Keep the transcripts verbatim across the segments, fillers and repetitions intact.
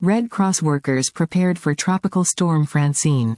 Red Cross workers prepared for Tropical Storm Francine.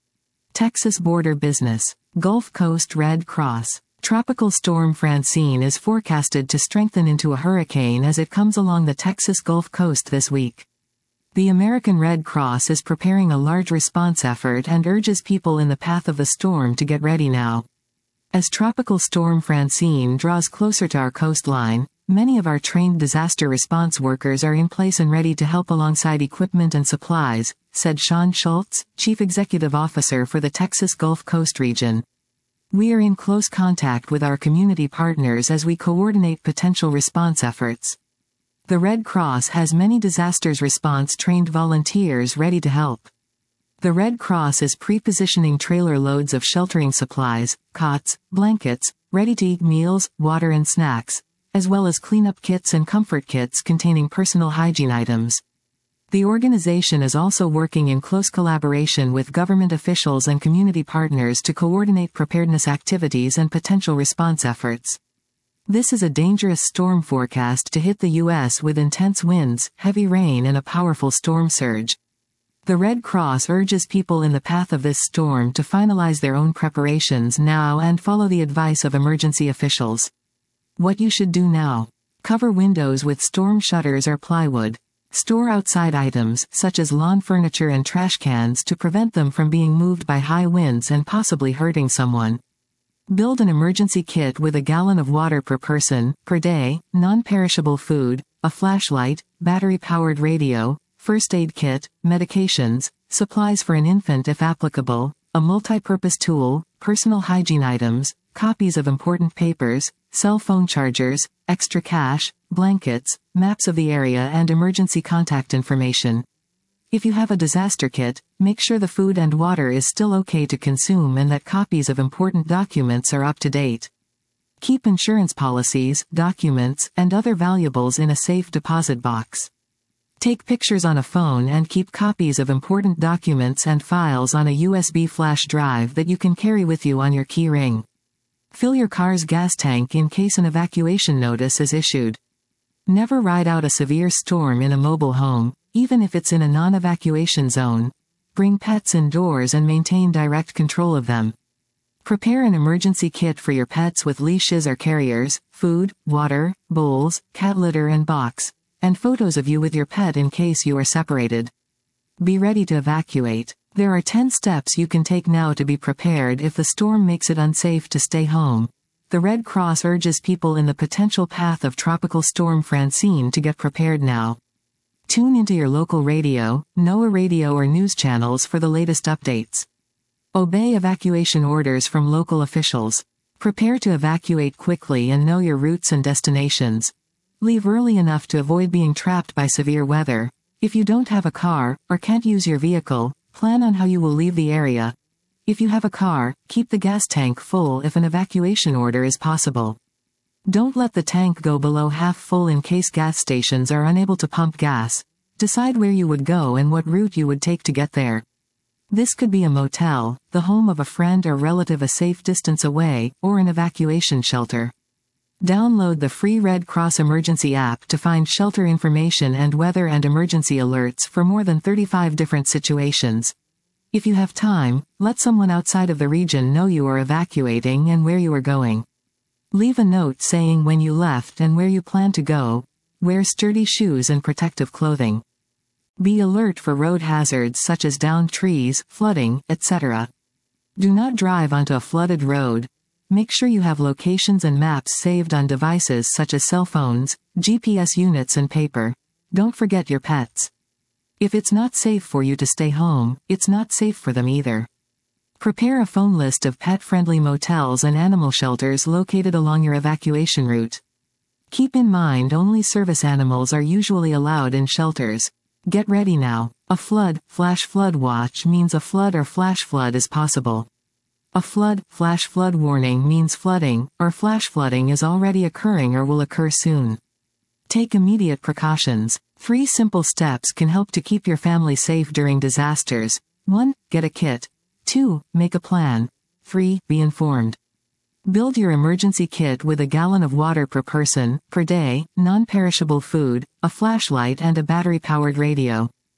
Texas border business. Gulf Coast Red Cross. Tropical Storm Francine is forecasted to strengthen into a hurricane as it comes along the Texas Gulf Coast this week. The American Red Cross is preparing a large response effort and urges people in the path of the storm to get ready now. As Tropical Storm Francine draws closer to our coastline, many of our trained disaster response workers are in place and ready to help alongside equipment and supplies, said Sean Schultz, Chief Executive Officer for the Texas Gulf Coast region. We are in close contact with our community partners as we coordinate potential response efforts. The Red Cross has many disasters response trained volunteers ready to help. The Red Cross is pre-positioning trailer loads of sheltering supplies, cots, blankets, ready-to-eat meals, water and snacks, as well as cleanup kits and comfort kits containing personal hygiene items. The organization is also working in close collaboration with government officials and community partners to coordinate preparedness activities and potential response efforts. This is a dangerous storm forecast to hit the U S with intense winds, heavy rain and a powerful storm surge. The Red Cross urges people in the path of this storm to finalize their own preparations now and follow the advice of emergency officials. What you should do now. Cover windows with storm shutters or plywood. Store outside items, such as lawn furniture and trash cans, to prevent them from being moved by high winds and possibly hurting someone. Build an emergency kit with a gallon of water per person, per day, non-perishable food, a flashlight, battery-powered radio, first aid kit, medications, supplies for an infant if applicable, a multi-purpose tool, personal hygiene items, copies of important papers, cell phone chargers, extra cash, blankets, maps of the area and emergency contact information. If you have a disaster kit, make sure the food and water is still okay to consume and that copies of important documents are up to date. Keep insurance policies, documents, and other valuables in a safe deposit box. Take pictures on a phone and keep copies of important documents and files on a U S B flash drive that you can carry with you on your key ring. Fill your car's gas tank in case an evacuation notice is issued. Never ride out a severe storm in a mobile home, even if it's in a non-evacuation zone. Bring pets indoors and maintain direct control of them. Prepare an emergency kit for your pets with leashes or carriers, food, water, bowls, cat litter and box, and photos of you with your pet in case you are separated. Be ready to evacuate. There are ten steps you can take now to be prepared if the storm makes it unsafe to stay home. The Red Cross urges people in the potential path of Tropical Storm Francine to get prepared now. Tune into your local radio, NOAA radio or news channels for the latest updates. Obey evacuation orders from local officials. Prepare to evacuate quickly and know your routes and destinations. Leave early enough to avoid being trapped by severe weather. If you don't have a car, or can't use your vehicle, plan on how you will leave the area. If you have a car, keep the gas tank full if an evacuation order is possible. Don't let the tank go below half full in case gas stations are unable to pump gas. Decide where you would go and what route you would take to get there. This could be a motel, the home of a friend or relative a safe distance away, or an evacuation shelter. Download the free Red Cross Emergency app to find shelter information and weather and emergency alerts for more than thirty-five different situations. If you have time, let someone outside of the region know you are evacuating and where you are going. Leave a note saying when you left and where you plan to go. Wear sturdy shoes and protective clothing. Be alert for road hazards such as downed trees, flooding, et cetera. Do not drive onto a flooded road. Make sure you have locations and maps saved on devices such as cell phones, G P S units and paper. Don't forget your pets. If it's not safe for you to stay home, it's not safe for them either. Prepare a phone list of pet-friendly motels and animal shelters located along your evacuation route. Keep in mind only service animals are usually allowed in shelters. Get ready now. A flood, flash flood watch means a flood or flash flood is possible. A flood, flash flood warning means flooding, or flash flooding is already occurring or will occur soon. Take immediate precautions. Three simple steps can help to keep your family safe during disasters. one. Get a kit. two. Make a plan. three. Be informed. Build your emergency kit with a gallon of water per person, per day, non-perishable food, a flashlight and a battery-powered radio.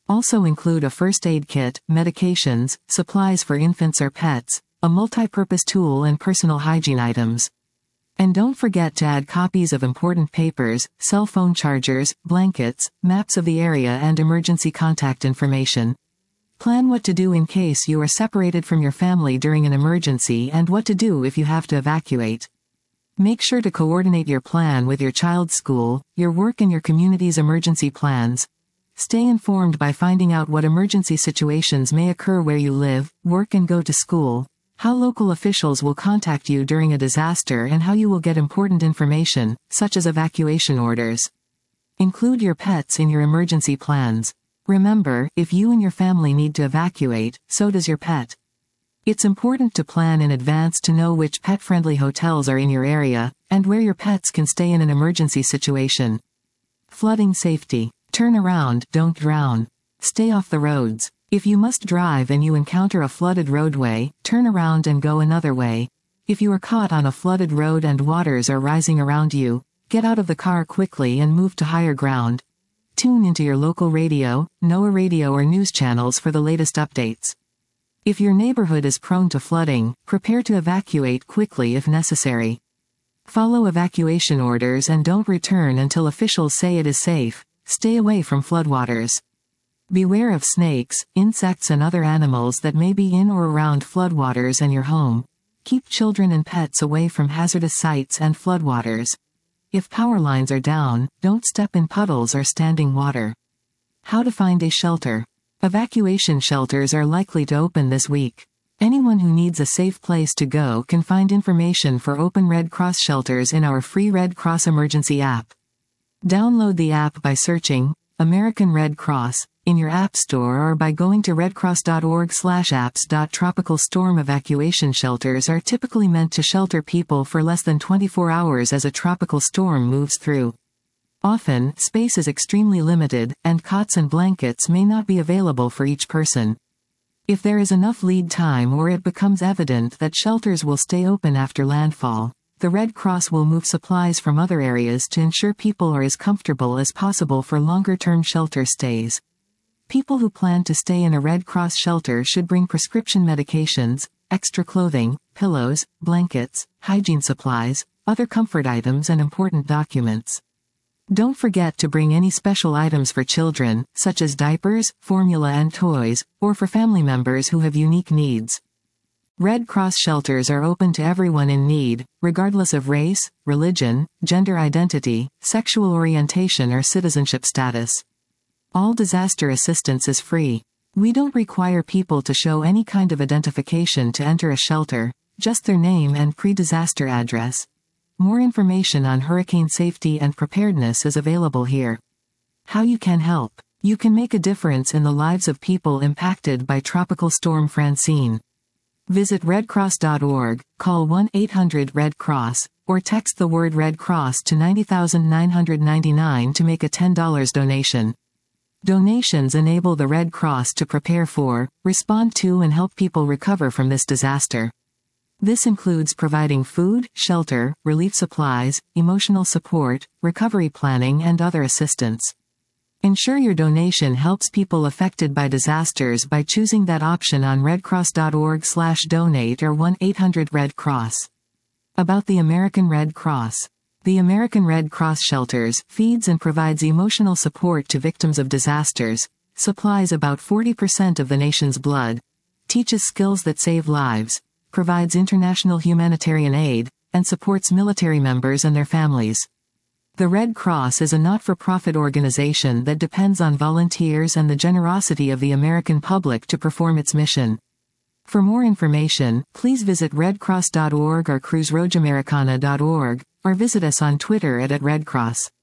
Also include a first aid kit, medications, supplies for infants or pets, a multi-purpose tool and personal hygiene items. And don't forget to add copies of important papers, cell phone chargers, blankets, maps of the area and emergency contact information. Plan what to do in case you are separated from your family during an emergency and what to do if you have to evacuate. Make sure to coordinate your plan with your child's school, your work and your community's emergency plans. Stay informed by finding out what emergency situations may occur where you live, work and go to school, how local officials will contact you during a disaster and how you will get important information, such as evacuation orders. Include your pets in your emergency plans. Remember, if you and your family need to evacuate, so does your pet. It's important to plan in advance to know which pet-friendly hotels are in your area, and where your pets can stay in an emergency situation. Flooding safety. Turn around, don't drown. Stay off the roads. If you must drive and you encounter a flooded roadway, turn around and go another way. If you are caught on a flooded road and waters are rising around you, get out of the car quickly and move to higher ground. Tune into your local radio, NOAA radio or news channels for the latest updates. If your neighborhood is prone to flooding, prepare to evacuate quickly if necessary. Follow evacuation orders and don't return until officials say it is safe. Stay away from floodwaters. Beware of snakes, insects and other animals that may be in or around floodwaters and your home. Keep children and pets away from hazardous sites and floodwaters. If power lines are down, don't step in puddles or standing water. How to find a shelter. Evacuation shelters are likely to open this week. Anyone who needs a safe place to go can find information for open Red Cross shelters in our free Red Cross Emergency app. Download the app by searching American Red Cross in your app store or by going to redcross dot org slash apps. Tropical storm evacuation shelters are typically meant to shelter people for less than twenty-four hours as a tropical storm moves through. Often, space is extremely limited, and cots and blankets may not be available for each person. If there is enough lead time or it becomes evident that shelters will stay open after landfall, the Red Cross will move supplies from other areas to ensure people are as comfortable as possible for longer-term shelter stays. People who plan to stay in a Red Cross shelter should bring prescription medications, extra clothing, pillows, blankets, hygiene supplies, other comfort items and important documents. Don't forget to bring any special items for children, such as diapers, formula and toys, or for family members who have unique needs. Red Cross shelters are open to everyone in need, regardless of race, religion, gender identity, sexual orientation or citizenship status. All disaster assistance is free. We don't require people to show any kind of identification to enter a shelter, just their name and pre-disaster address. More information on hurricane safety and preparedness is available here. How you can help. You can make a difference in the lives of people impacted by Tropical Storm Francine. Visit redcross dot org, call one eight hundred red cross, or text the word Red Cross to nine thousand nine hundred ninety-nine to make a ten dollar donation. Donations enable the Red Cross to prepare for, respond to and help people recover from this disaster. This includes providing food, shelter, relief supplies, emotional support, recovery planning and other assistance. Ensure your donation helps people affected by disasters by choosing that option on redcross dot org slash donate or one eight hundred red cross. About the American Red Cross. The American Red Cross shelters, feeds and provides emotional support to victims of disasters, supplies about forty percent of the nation's blood, teaches skills that save lives, provides international humanitarian aid, and supports military members and their families. The Red Cross is a not-for-profit organization that depends on volunteers and the generosity of the American public to perform its mission. For more information, please visit redcross dot org or cruise rogue americana dot org, or visit us on Twitter at, at redcross.